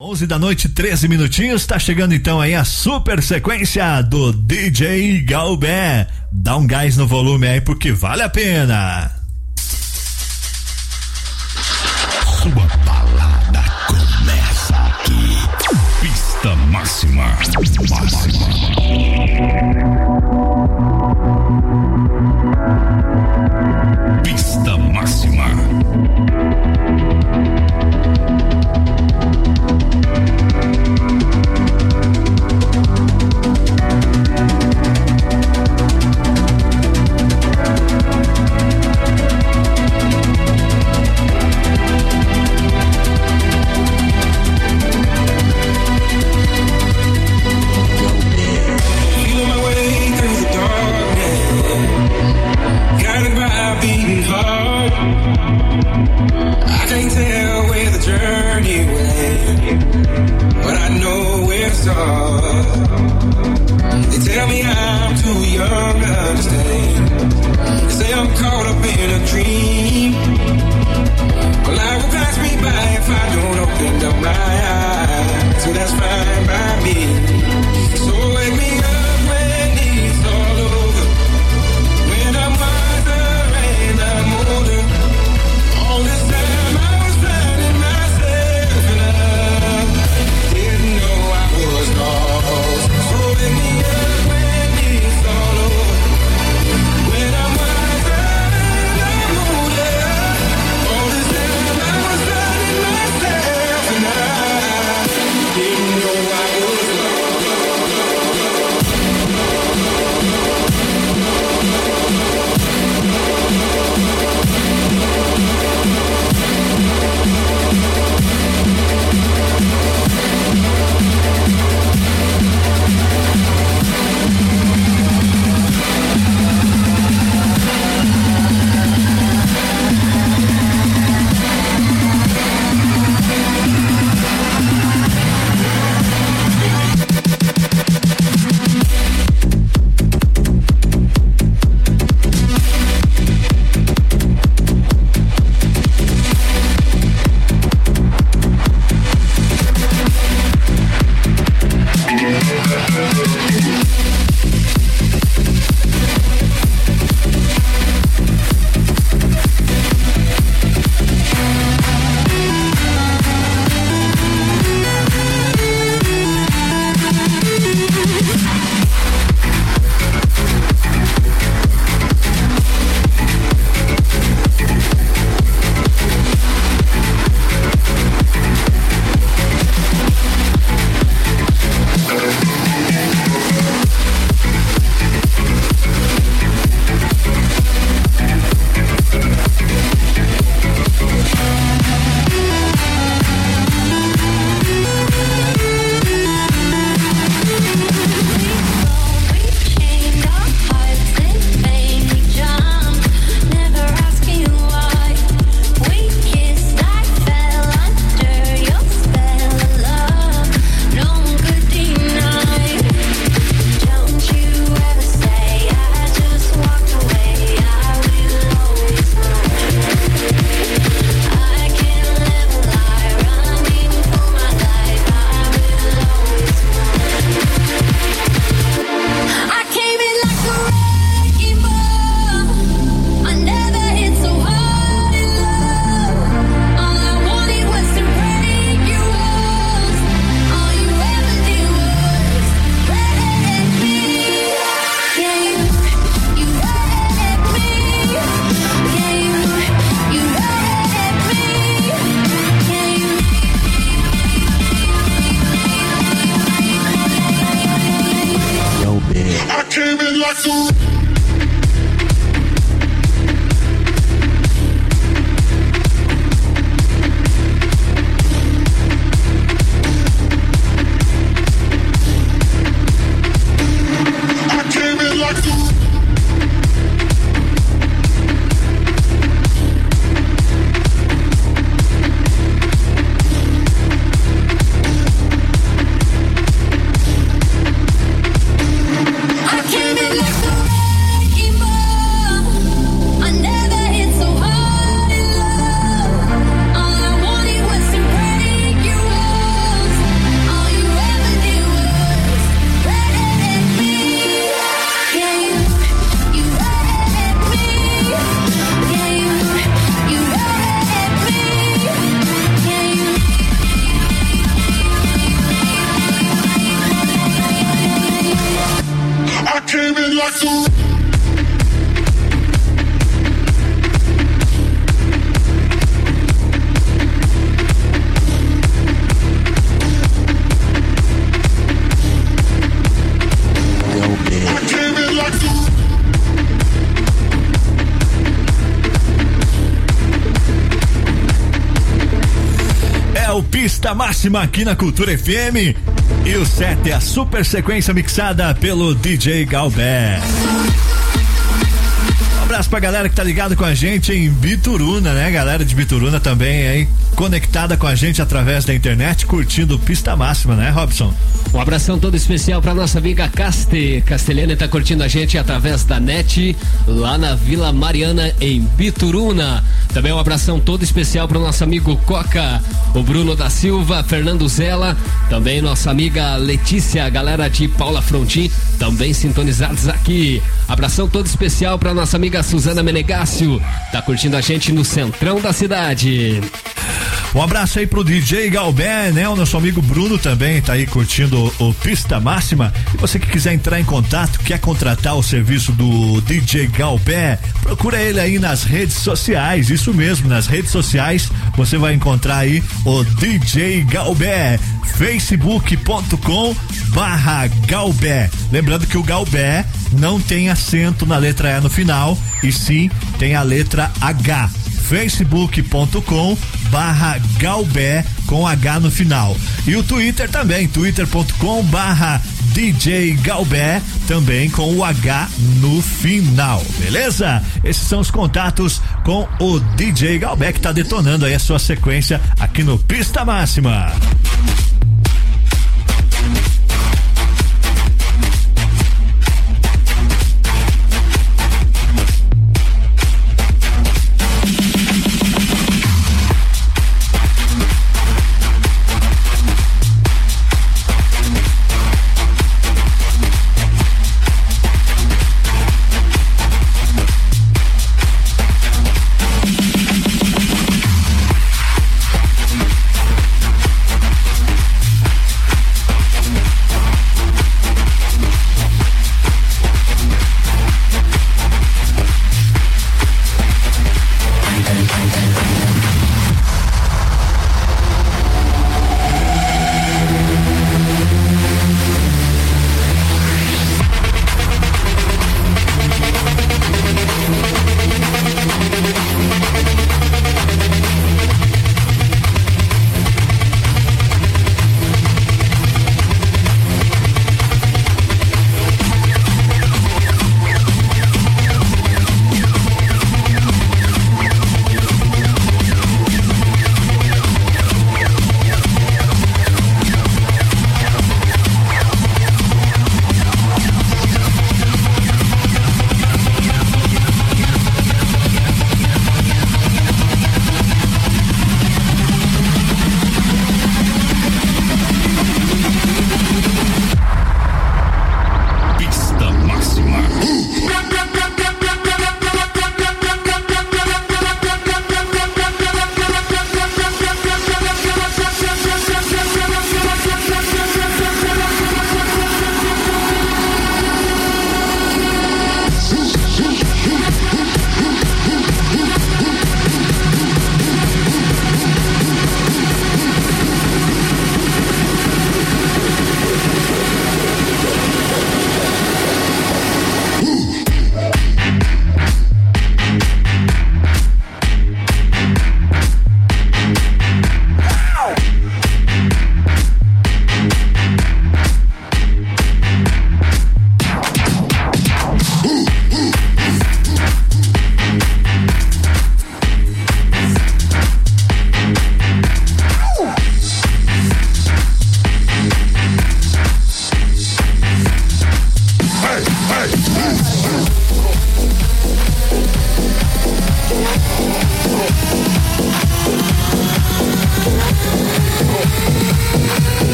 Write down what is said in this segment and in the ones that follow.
11 da noite, 13 minutinhos, tá chegando então aí a super sequência do DJ Galbé. Dá um gás no volume aí porque vale a pena. Sua balada começa aqui. Pista máxima. Pista máxima. They tell me I'm too young to understand. They say I'm caught up in a dream. Well, life will pass me by if I don't open up my eyes. So that's fine by me. So wake me up when it's all over. When I'm wiser and I'm older. All this time I was finding myself and I didn't know I was lost. So wake me up when it's all over. When I'm wiser and I'm older. All this time I was finding myself and I didn't know I was lost. I came in like É o Pista Máxima aqui na Cultura FM e o set é a super sequência mixada pelo DJ Galbé. Um abraço pra galera que tá ligado com a gente em Bituruna, né? Galera de Bituruna também aí conectada com a gente através da internet, curtindo Pista Máxima, né, Robson? Um abração todo especial pra nossa amiga Castelhana, tá curtindo a gente através da net, lá na Vila Mariana, em Bituruna. Também um abração todo especial pro nosso amigo Coca, o Bruno da Silva, Fernando Zella, também nossa amiga Letícia, galera de Paula Frontin, também sintonizados aqui. Abração todo especial pra nossa amiga Suzana Menegácio, tá curtindo a gente no centrão da cidade. Um abraço aí pro DJ Galbé, né? O nosso amigo Bruno também tá aí curtindo o Pista Máxima. E você que quiser entrar em contato, quer contratar o serviço do DJ Galbé, procura ele aí nas redes sociais, isso mesmo, nas redes sociais você vai encontrar aí o DJ Galbé, facebook.com/Galbé. Lembrando que o Galbé não tem acento na letra E no final, e sim tem a letra H. facebook.com/Galbé com H no final. E o Twitter também, twitter.com/DJ Galbé, também com o H no final, beleza? Esses são os contatos com o DJ Galbé, que tá detonando aí a sua sequência aqui no Pista Máxima.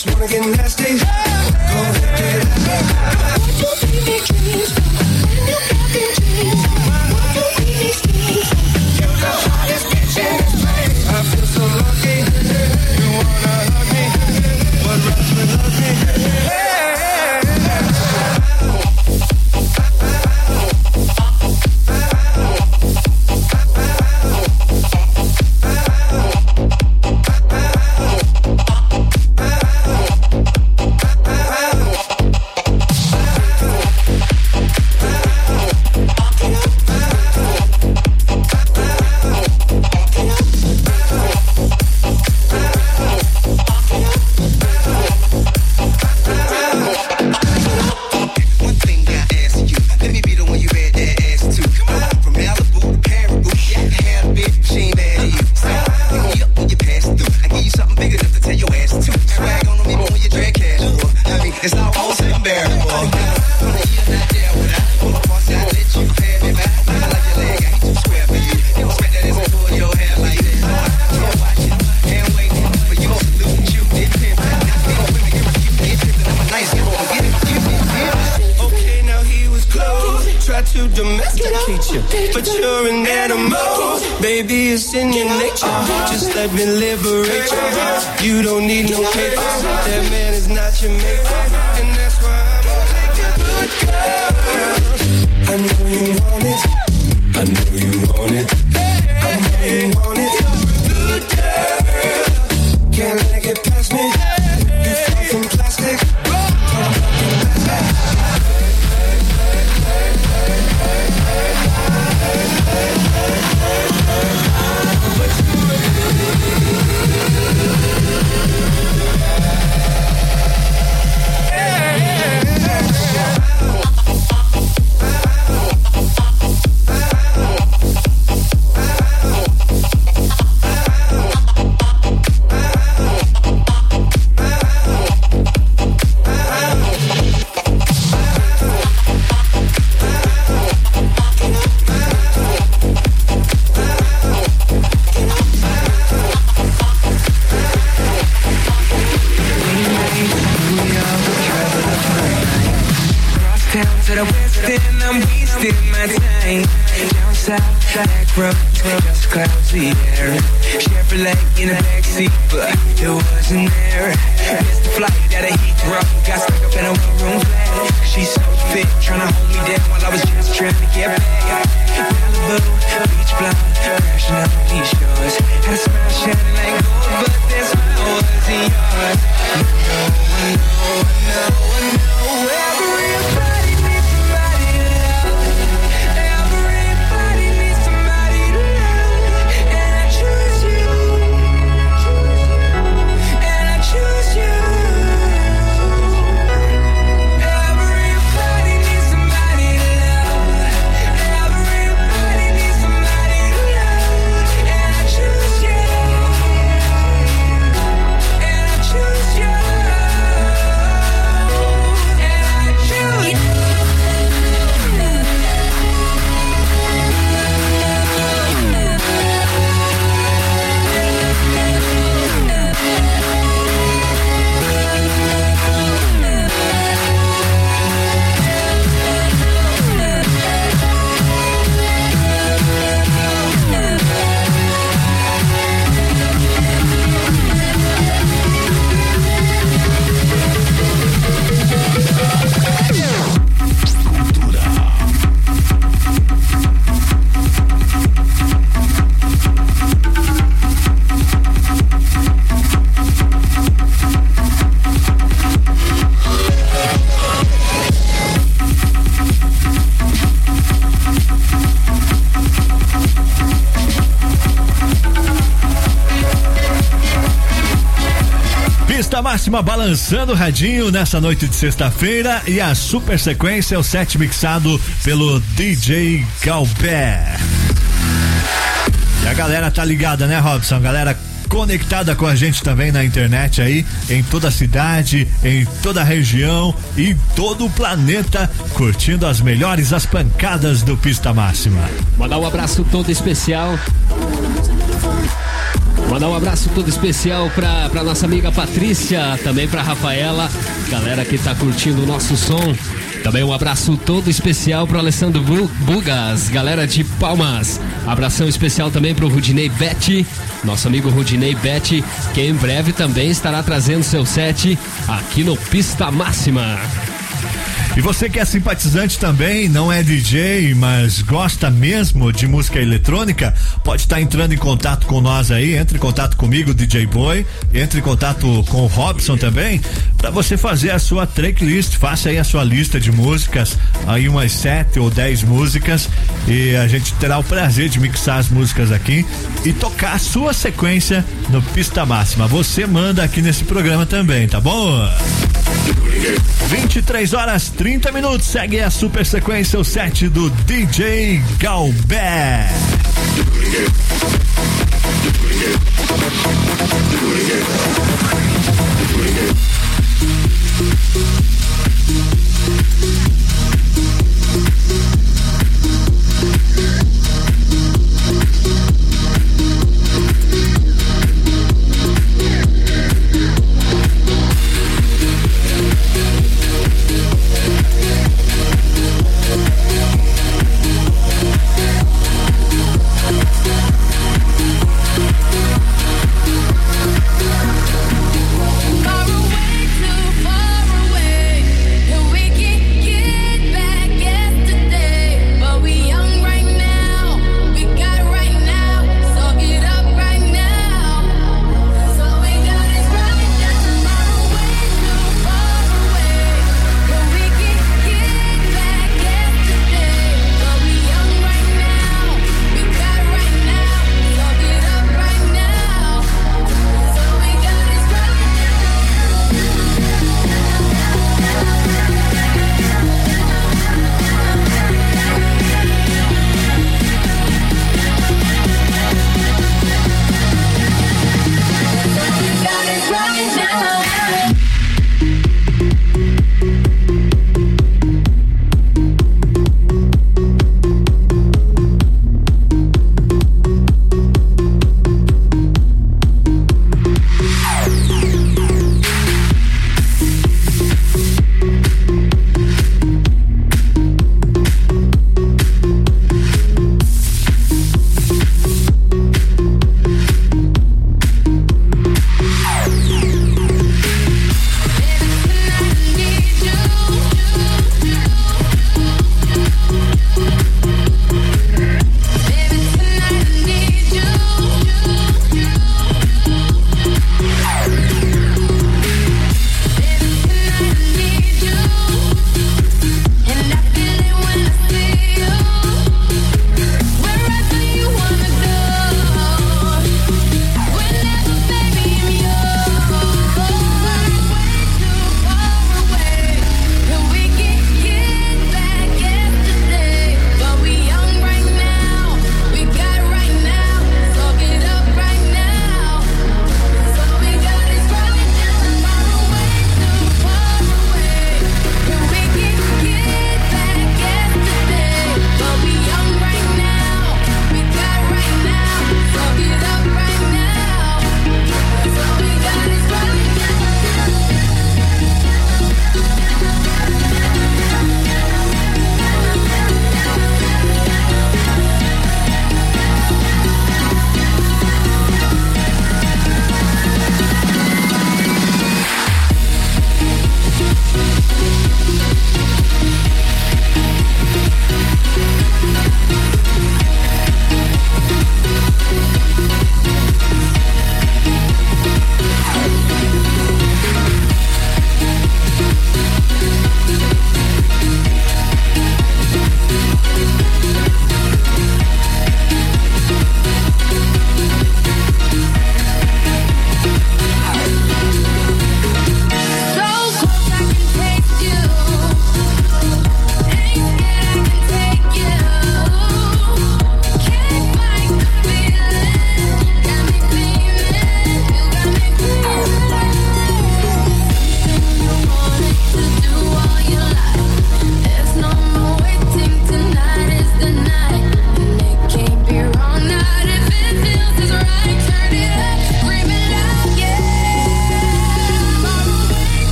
just wanna get nasty. Go ahead, get Would you see me dreams when you walk in dreams? Would you see me schemes? You're the hottest bitch in this place. I feel so lucky. You wanna hug me? What rhymes with love me? But you're an animal, baby, it's in your nature. Just let me liberate you. You don't need no papers. That man is not your mate, and that's why I'm gonna take it. Good girl, I know you want it. I know you want it. I know you want it. Good girl, can't let it get past me. You fall from plastic. I'm wasting my time. Down south, back road, just cloudy air. Chevrolet in the backseat, but it wasn't there. Missed the flight at a Heathrow, got stuck up in a one-room flat. She's so fit, trying to hold me down while I was just trying to get back. Malibu, beach blonde, crashing on these shores. Had a smile shining like gold, but that smile wasn't yours. I know, everybody needs somebody to love. Everybody needs somebody to love. And I choose you. And I choose you. Everybody needs somebody to love. Everybody needs somebody to love. And I choose you. And I choose you. And I choose you. Pista Máxima balançando o radinho nessa noite de sexta-feira, e a super sequência é o set mixado pelo DJ Galbé. E a galera tá ligada, né, Robson? A galera conectada com a gente também na internet aí, em toda a cidade, em toda a região e todo o planeta, curtindo as melhores, as pancadas do Pista Máxima. Mandar um abraço todo especial Mandar um abraço todo especial pra nossa amiga Patrícia, também pra Rafaela, galera que tá curtindo o nosso som. Também um abraço todo especial pro Alessandro Bugas, galera de Palmas. Abração especial também pro Rudinei Betti, nosso amigo Rudinei Betti, que em breve também estará trazendo seu set aqui no Pista Máxima. E você que é simpatizante também, não é DJ, mas gosta mesmo de música eletrônica, pode estar entrando em contato com nós aí, entre em contato comigo, DJ Boy, entre em contato com o Robson também, para você fazer a sua tracklist, faça aí a sua lista de músicas, aí umas 7 ou 10 músicas, e a gente terá o prazer de mixar as músicas aqui e tocar a sua sequência no Pista Máxima. Você manda aqui nesse programa também, tá bom? 23h30, segue a super sequência, o set do DJ Galbé.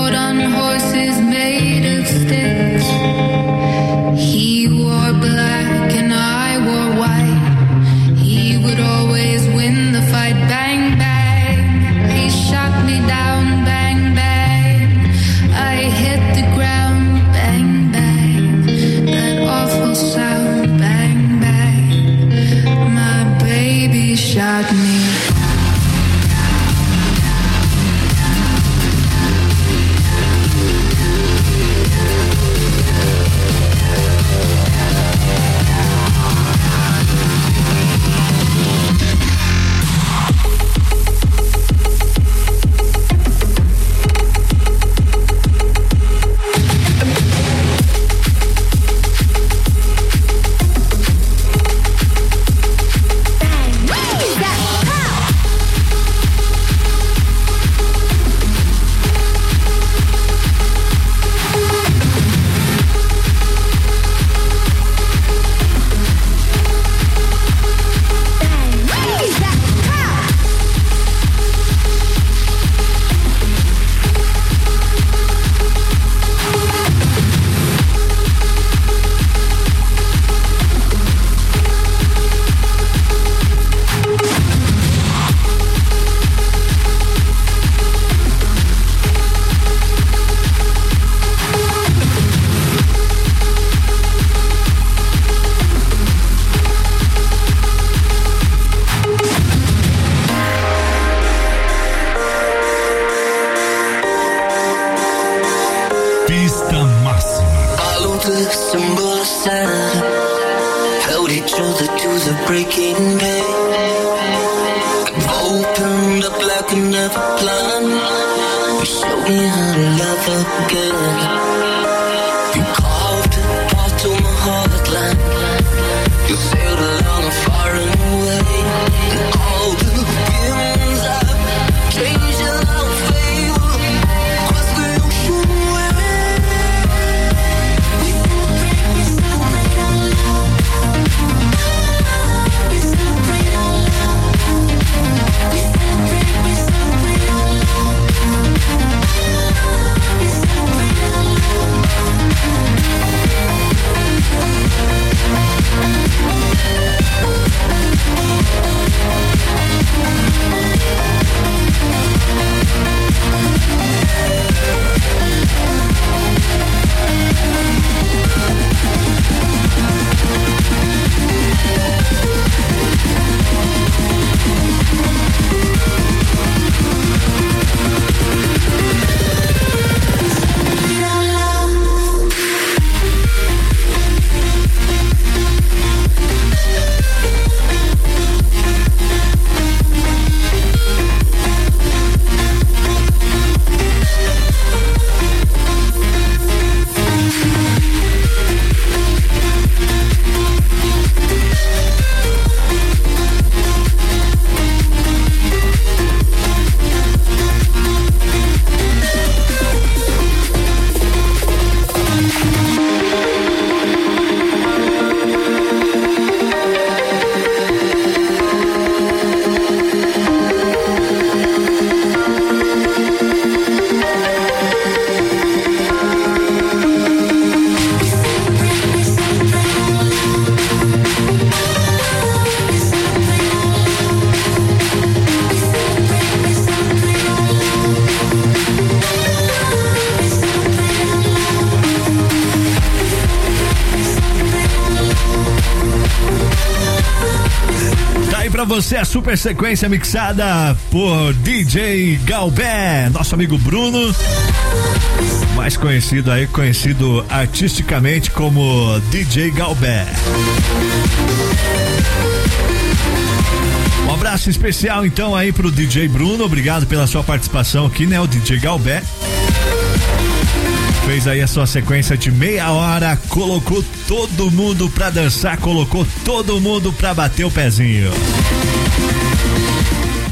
rode on horses made of sticks. He wore black and I wore white. He would always win the fight. Bang, bang. He shot me down. Bang, bang. I hit the ground. Bang, bang. That awful sound. Bang, bang. My baby shot me. Você a super sequência mixada por DJ Galbé, nosso amigo Bruno, mais conhecido artisticamente como DJ Galbé. Um abraço especial então aí pro DJ Bruno, obrigado pela sua participação aqui, né? O DJ Galbé fez aí a sua sequência de meia hora, colocou todo mundo pra dançar, colocou todo mundo pra bater o pezinho.